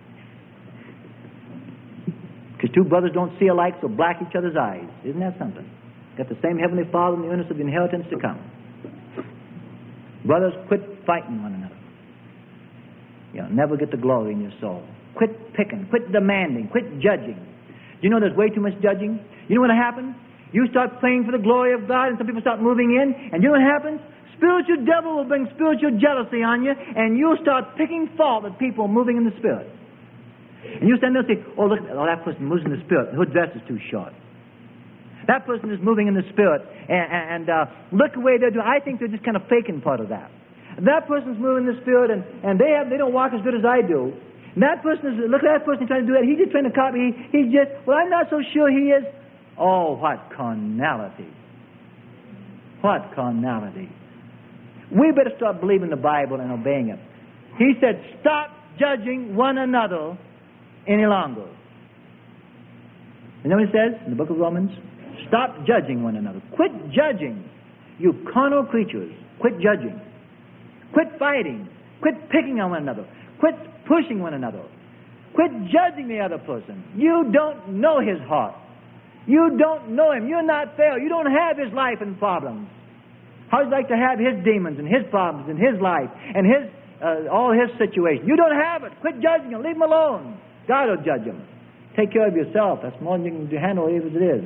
Because two brothers don't see alike, so black each other's eyes. Isn't that something? Got the same Heavenly Father and the earnest of the inheritance to come. Brothers, quit fighting one another. You'll never get the glory in your soul. Quit picking, quit demanding, quit judging. You know there's way too much judging? You know what happens? You start praying for the glory of God and some people start moving in, and you know what happens? Spiritual devil will bring spiritual jealousy on you, and you'll start picking fault at people moving in the Spirit. And you stand there and say, oh, look, oh, that person moves in the Spirit. Her dress is too short. That person is moving in the Spirit, and, and uh, look the way they're doing. I think they're just kind of faking part of that. That person's moving in the Spirit, and, and they have they don't walk as good as I do. And that person is, look at that person trying to do that. He's just trying to copy. He, he's just, well, I'm not so sure he is. Oh, what carnality. What carnality. We better start believing the Bible and obeying it. He said, stop judging one another any longer. You know what it says in the book of Romans? Stop judging one another. Quit judging, you carnal creatures. Quit judging. Quit fighting. Quit picking on one another. Quit pushing one another. Quit judging the other person. You don't know his heart. You don't know him. You're not fair. You don't have his life and problems. How'd you like to have his demons and his problems and his life and his uh, all his situations? You don't have it. Quit judging him. Leave him alone. God will judge him. Take care of yourself. That's more than you can handle it as it is.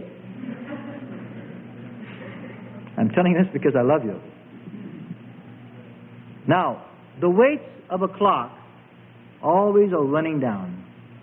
I'm telling you this because I love you. Now, the weights of a clock always are running down.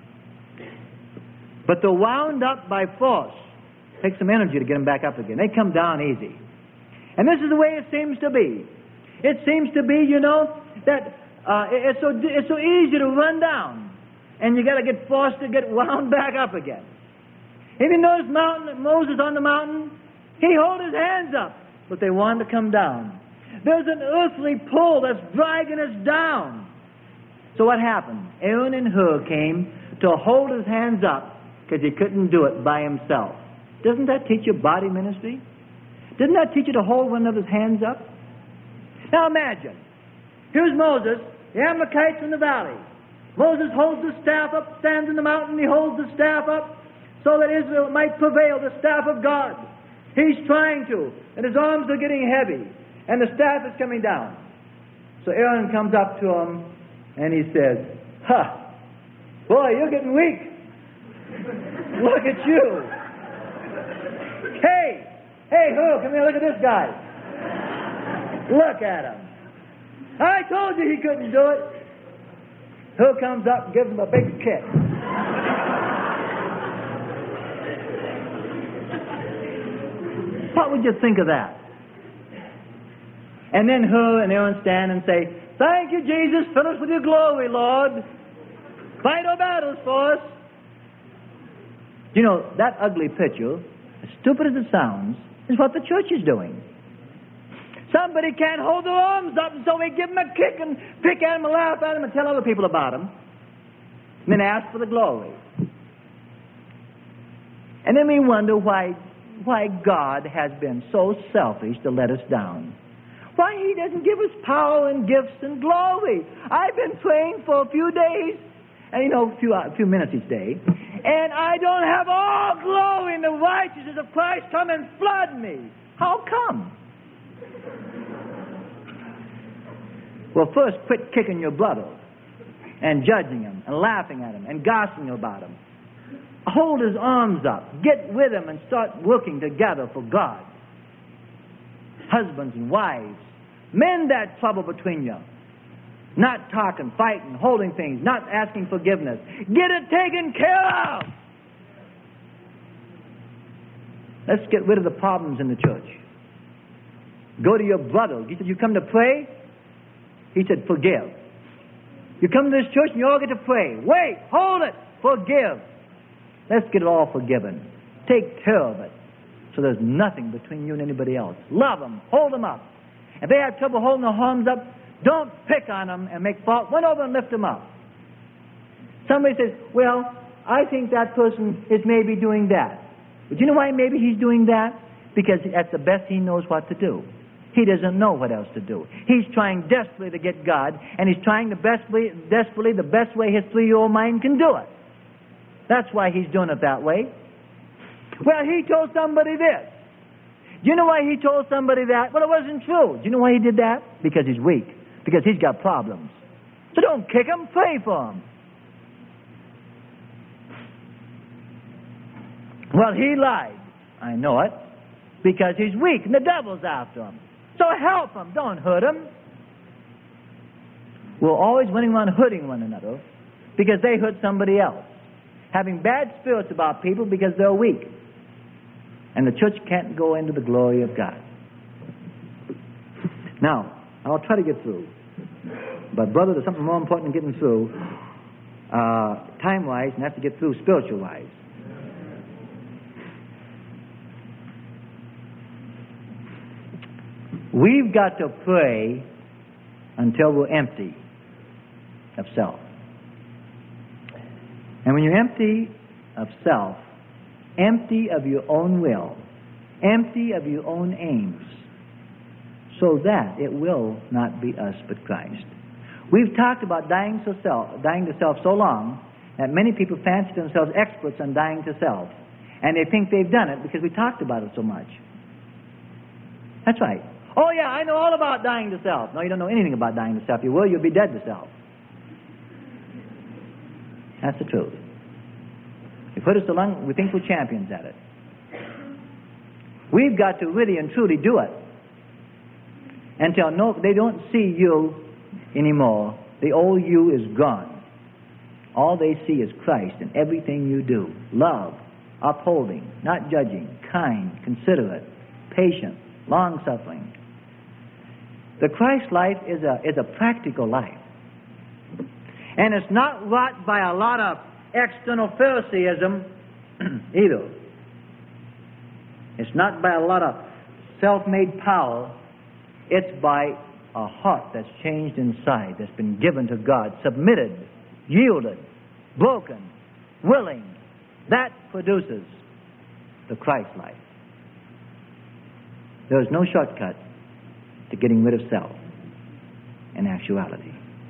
But they're wound up by force. It takes some energy to get them back up again. They come down easy. And this is the way it seems to be. It seems to be, you know, that uh, it's so it's so easy to run down. And you got to get forced to get wound back up again. If you notice mountain, Moses on the mountain, he held his hands up, but they wanted to come down. There's an earthly pull that's dragging us down. So what happened? Aaron and Hur came to hold his hands up because he couldn't do it by himself. Doesn't that teach you body ministry? Doesn't that teach you to hold one another's hands up? Now imagine, here's Moses, the Amalekites in the valley. Moses holds the staff up, stands in the mountain, he holds the staff up so that Israel might prevail, the staff of God. He's trying to, and his arms are getting heavy, and the staff is coming down. So Aaron comes up to him, and he says, "Ha! Boy, you're getting weak. Look at you. Hey! Hey, Hur, come here, look at this guy. Look at him. I told you he couldn't do it." Hur comes up and gives him a big kick. What would you think of that? And then Hur and Aaron stand and say, "Thank you, Jesus. Fill us with your glory, Lord. Fight our battles for us." You know, that ugly picture, as stupid as it sounds, is what the church is doing. Somebody can't hold their arms up, and so we give them a kick and pick at them and laugh at them and tell other people about them. And then ask for the glory. And then we wonder why, why God has been so selfish to let us down. Why He doesn't give us power and gifts and glory. I've been praying for a few days, and you know, a few, a few minutes each day, and I don't have all glory in the righteousness of Christ come and flood me. How come? Well, first, quit kicking your brother and judging him and laughing at him and gossiping about him. Hold his arms up. Get with him and start working together for God. Husbands and wives, mend that trouble between you. Not talking, fighting, holding things, not asking forgiveness. Get it taken care of. Let's get rid of the problems in the church. Go to your brother. He said, "You come to pray?" He said, "Forgive." You come to this church and you all get to pray. Wait, hold it. forgive. Let's get it all forgiven. Take care of it so there's nothing between you and anybody else. Love them. Hold them up. If they have trouble holding their arms up, don't pick on them and make fault. Run over and lift them up. Somebody says, well, I think that person is maybe doing that. But you know why maybe he's doing that? Because that's the best he knows what to do. He doesn't know what else to do. He's trying desperately to get God, and he's trying the bestly, desperately the best way his three-year-old mind can do it. That's why he's doing it that way. Well, he told somebody this. Do you know why he told somebody that? Well, it wasn't true. Do you know why he did that? Because he's weak. Because he's got problems. So don't kick him, pray for him. Well, he lied. I know it. Because he's weak and the devil's after him. So help him. Don't hurt him. We're always running around hurting one another because they hurt somebody else. Having bad spirits about people because they're weak. And the church can't go into the glory of God. Now, I'll try to get through. But, brother, there's something more important than getting through uh, time-wise, and that's to get through spiritual-wise. We've got to pray until we're empty of self. And when you're empty of self, empty of your own will, empty of your own aims, so that it will not be us but Christ. We've talked about dying to self, dying to self so long that many people fancy themselves experts on dying to self. And they think they've done it because we talked about it so much. That's right. Oh yeah, I know all about dying to self. No, you don't know anything about dying to self. You will, you'll be dead to self. That's the truth. You've heard us so long, we think we're champions at it. We've got to really and truly do it. Until no, they don't see you anymore. The old you is gone. All they see is Christ in everything you do. Love, upholding, not judging, kind, considerate, patient, long-suffering. The Christ life is a, is a practical life. And it's not wrought by a lot of external Phariseeism either. It's not by a lot of self-made power. It's by a heart that's changed inside, that's been given to God, submitted, yielded, broken, willing. That produces the Christ life. There is no shortcut to getting rid of self in actuality.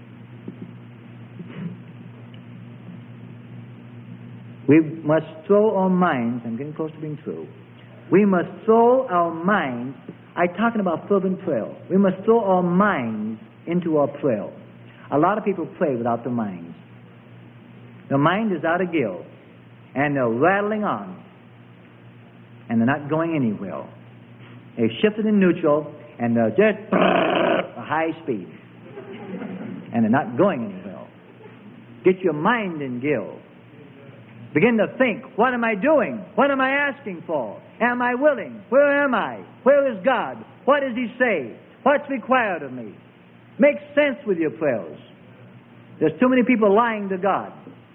We must throw our minds, I'm getting close to being through, we must throw our minds, I'm talking about fervent prayer, we must throw our minds into our prayer. A lot of people pray without their minds. Their mind is out of gear, and they're rattling on, and they're not going anywhere. They've shifted in neutral, and they're just a high speed, and they're not going anywhere. Get your mind in gear. Begin to think, what am I doing? What am I asking for? Am I willing? Where am I? Where is God? What does He say? What's required of me? Make sense with your prayers. There's too many people lying to God.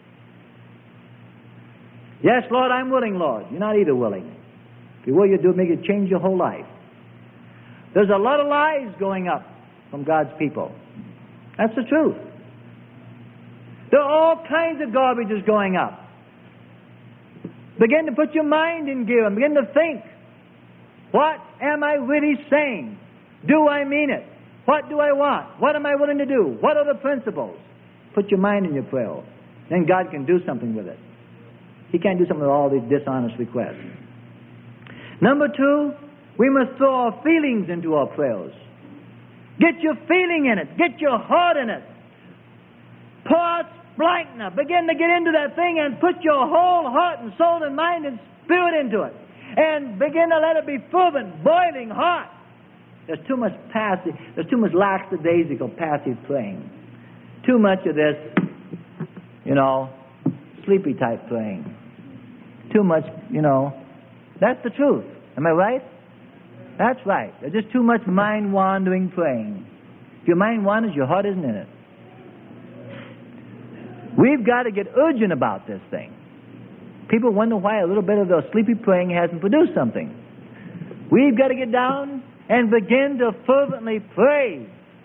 Yes, Lord, I'm willing, Lord. You're not either willing. If you will, you do make it change your whole life. There's a lot of lies going up from God's people. That's the truth. There are all kinds of garbages going up. Begin to put your mind in gear and begin to think. What am I really saying? Do I mean it? What do I want? What am I willing to do? What are the principles? Put your mind in your prayer. Then God can do something with it. He can't do something with all these dishonest requests. Number two, we must throw our feelings into our prayers. Get your feeling in it. Get your heart in it. Pour out blankness. Begin to get into that thing and put your whole heart and soul and mind and spirit into it. And begin to let it be fervent, boiling hot. There's too much passive, there's too much lackadaisical passive praying. Too much of this, you know, sleepy type praying. Too much, you know. That's the truth. Am I right? That's right. There's just too much mind-wandering praying. If your mind wanders, your heart isn't in it. We've got to get urgent about this thing. People wonder why a little bit of the sleepy praying hasn't produced something. We've got to get down and begin to fervently pray.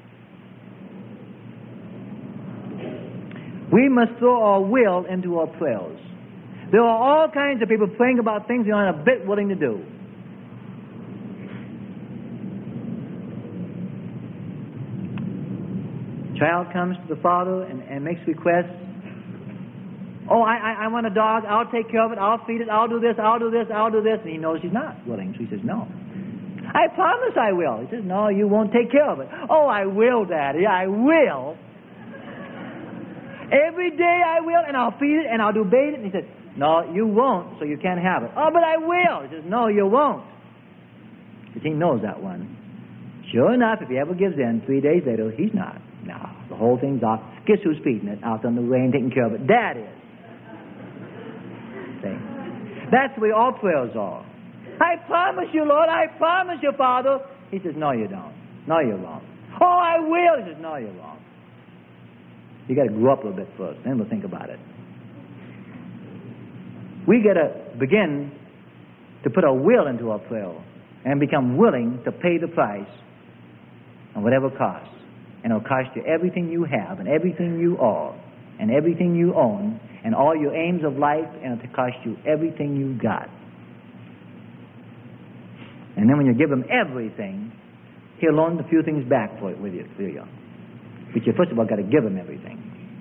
We must throw our will into our prayers. There are all kinds of people praying about things they aren't a bit willing to do. Child comes to the father and, and makes requests. Oh, I, I, I want a dog. I'll take care of it. I'll feed it. I'll do this. I'll do this. I'll do this. And he knows he's not willing. So he says, no. I promise I will. He says, no, you won't take care of it. Oh, I will, Daddy. I will. Every day I will, and I'll feed it, and I'll do bathe it. And he says, no, you won't, so you can't have it. Oh, but I will. He says, no, you won't. Because he knows that one. Sure enough, if he ever gives in, three days later, he's not. No, the whole thing's off. Guess who's feeding it? Out on the rain, taking care of it. Dad is. See? That's the way all prayers are. I promise you, Lord, I promise you, Father. He says, no, you don't. No, you're wrong. Oh, I will. He says, no, you're wrong. You got to grow up a little bit first, then we'll think about it. We got to begin to put our will into our prayer and become willing to pay the price on whatever costs. And it'll cost you everything you have and everything you are and everything you own and all your aims of life, and it'll cost you everything you got. And then when you give him everything, he'll loan a few things back for it with you. For you. But you first of all got to give him everything.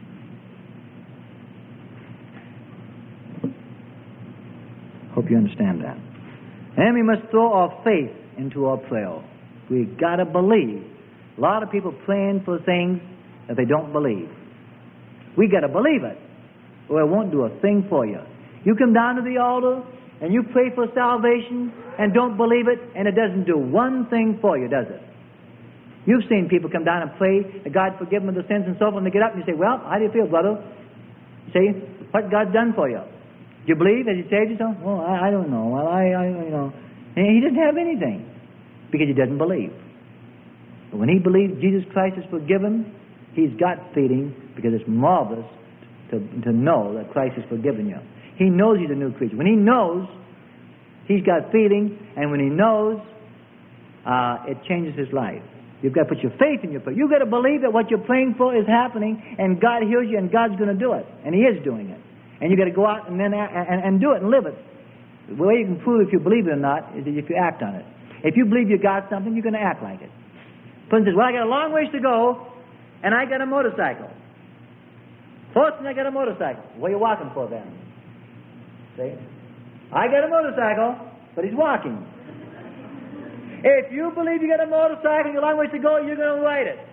Hope you understand that. And we must throw our faith into our prayer. We've got to believe. A lot of people praying for things that they don't believe. We got to believe it, or it won't do a thing for you. You come down to the altar and you pray for salvation and don't believe it, and it doesn't do one thing for you, does it? You've seen people come down and pray that God forgive them of their sins and so forth, and they get up and you say, well, how do you feel, brother? You say, what God's done for you? Do you believe? Has he saved you? So, well, I, I don't know. Well, I, I, you know. And he didn't have anything because he doesn't believe. But when he believes Jesus Christ has forgiven, he's got feeling, because it's marvelous to, to know that Christ has forgiven you. He knows he's a new creature. When he knows, he's got feeling, and when he knows, uh, it changes his life. You've got to put your faith in your prayer. You've got to believe that what you're praying for is happening, and God hears you, and God's going to do it. And he is doing it. And you've got to go out and then and, and do it and live it. The way you can prove if you believe it or not is if you act on it. If you believe you got something, you're going to act like it. Person says, well, I got a long ways to go, and I got a motorcycle. Fortune, I got a motorcycle. What are you walking for then? See? I got a motorcycle, but he's walking. If you believe you got a motorcycle and you got a long ways to go, you're going to ride it.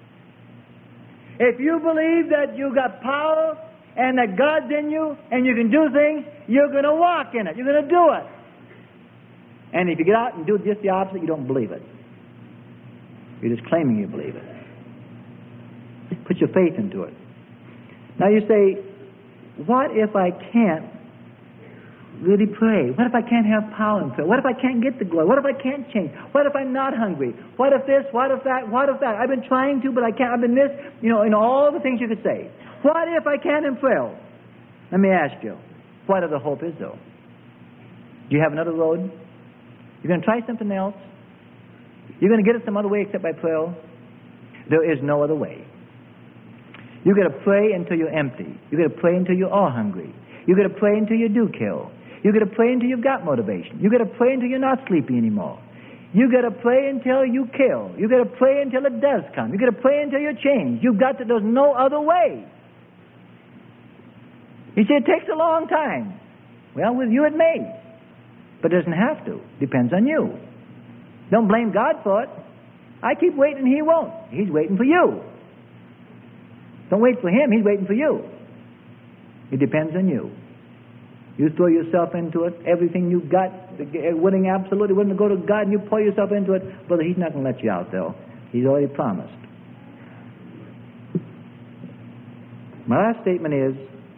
If you believe that you got power and that God's in you and you can do things, you're going to walk in it. You're going to do it. And if you get out and do just the opposite, you don't believe it. You're just claiming you believe it. Put your faith into it. Now you say, what if I can't really pray? What if I can't have power in prayer? What if I can't get the glory? What if I can't change? What if I'm not hungry? What if this? What if that? What if that? I've been trying to, but I can't. I've been this. You know, in all the things you could say. What if I can't in prayer? Let me ask you, what other hope is there? Do you have another road? You're going to try something else? You're going to get it some other way except by prayer? There is no other way. You've got to pray until you're empty. You've got to pray until you are hungry. You've got to pray until you do kill. You've got to pray until you've got motivation. You've got to pray until you're not sleepy anymore. You've got to pray until you kill. You've got to pray until it does come. You've got to pray until you're changed. You've got to, there's no other way. You say it takes a long time. Well, with you it may. But it doesn't have to. Depends on you. Don't blame God for it. I keep waiting, he won't. He's waiting for you. Don't wait for him, he's waiting for you. It depends on you. You throw yourself into it, everything you've got, willing, absolutely willing to go to God, and you pour yourself into it, brother, he's not going to let you out, though. He's already promised. My last statement is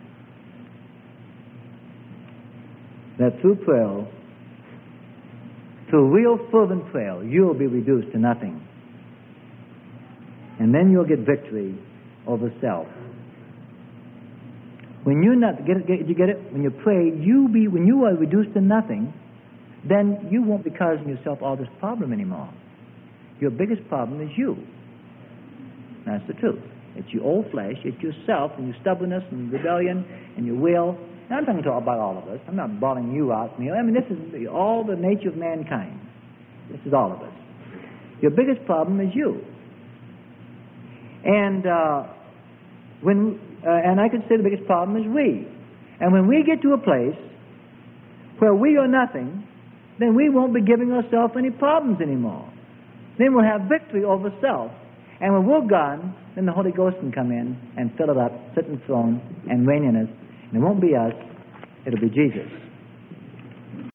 that through prayer, through real fervent prayer, you'll be reduced to nothing. And then you'll get victory over self. When you're not, get it, get, you get it? When you pray, you be, when you are reduced to nothing, then you won't be causing yourself all this problem anymore. Your biggest problem is you. That's the truth. It's your old flesh, it's yourself, and your stubbornness, and rebellion, and your will. Now, I'm talking about all of us. I'm not bawling you out. I mean, this is all the nature of mankind. This is all of us. Your biggest problem is you. And uh, when uh, and I could say the biggest problem is we. And when we get to a place where we are nothing, then we won't be giving ourselves any problems anymore. Then we'll have victory over self. And when we're gone, then the Holy Ghost can come in and fill it up, sit in the throne, and reign in us. And it won't be us, it'll be Jesus.